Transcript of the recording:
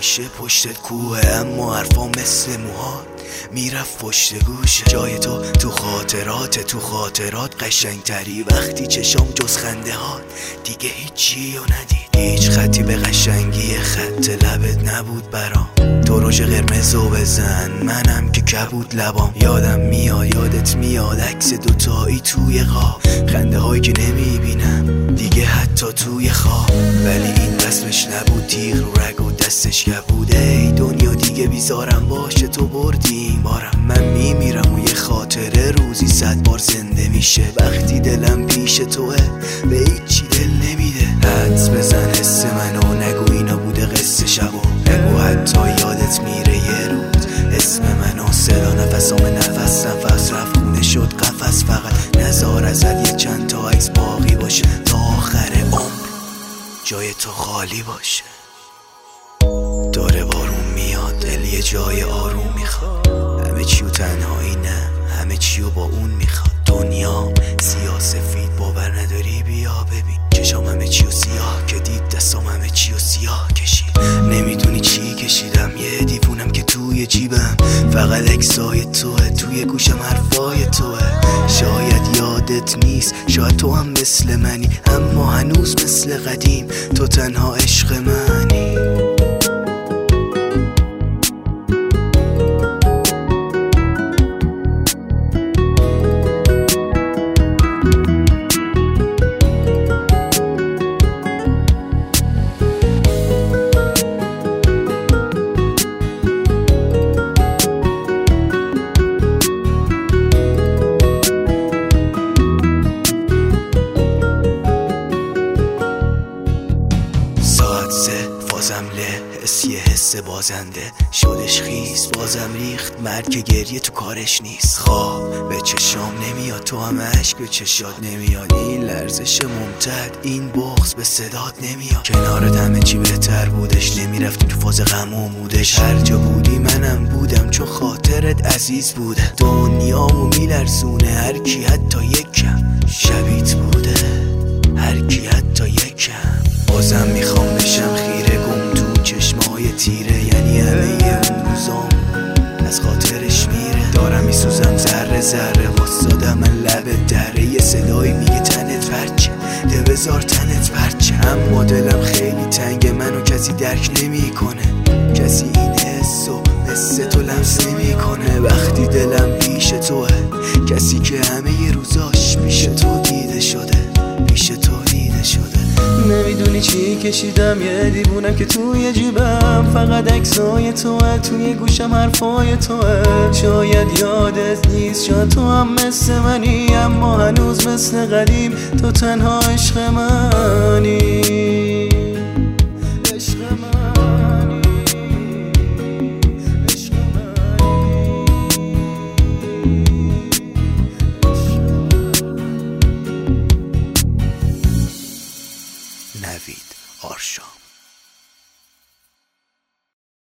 همیشه پشتت کوه، اما حرفا مثل موهات میرفت پشت گوشه. جای تو خاطرات قشنگتری، وقتی چشام جز خنده هات دیگه هیچی رو ندید. هیچ خطی به قشنگی خط لبت نبود برام. تو رژ قرمزو بزن، منم که کبود لبام. یادت میاد عکس دوتایی توی خواب، خنده هایی که نمیبینم دیگه حتی توی خواب. ولی این رسمش نبود، تیغ رو رگ و دستش کبود. ای دنیا دیگه بیزارم باشه، تو بردی این بارم. من میمیرم و یه خاطره روزی 100 بار زنده میشه. وقتی دلم پیش توه به هیچی دل نمیده. حدس بزن حس منو، نگو اینا بوده قصه شبا. نگو حتی یادت میره یه روز اسم منو. صدا نفسام نفس رفونه شد قفس. فقط نزار ازت یه چند تا عکس باقی باشه تا آخر عمر جای تو خالی باشه. داره بارون میاد، دل یه جای آروم میخواد. همه چیو تنهایی نه، همه چیو با اون میخواد. دنیام سیاه سفید، باور نداری بیا ببین. چشام همه چیو سیاه که دید، دستام همه چیو سیاه کشید. نمیدونی چی کشیدم، یه دیوونم که توی جیبم. فقط عکسای توه، توی گوشم حرفای توه. شاید یادت نیست، شاید تو هم مثل منی، اما هنوز مثل قدیم تو تنها عشق منی. بازم یه حس بازنده شدش خیس. بازم ریخت مرد که گریه تو کارش نیست. خواب به چشام نمیاد، تو هم عشق به چشات نمیاد. این لرزش ممتد، این بغض به صدات نمیاد. کنارت همه چی بهتر بودش، نمیرفتیم تو فاز غم و مودش. هر جا بودی منم بودم، چون خاطرت عزیز بوده. دنیامو میلرزونه هر کی حتی یکم شبیت بوده، هر کی حتی یکم. بازم میخوام بشم خیره گم تو چشمای تیره، یعنی همه اون روزام از خاطرش میره. دارم میسوزم ذره ذره، واسادم من لب دره. یه صدایی میگه تنت پرچه، ده بذار تنت پرچه. اما دلم خیلی تنگه، منو کسی درک نمیکنه. کسی این حس تو لمس نمیکنه. وقتی دلم پیش توه، کسی که همه روزاش پیش تو دیده شده، پیش تو دیده شده. نمیدونی چی کشیدم، یه دیوونم که توی جیبم. فقط عکسای توه، توی گوشم حرفای توه. شاید یادت نیست، شاید تو هم مثل منی، اما هنوز مثل قدیم تو تنها عشق منی.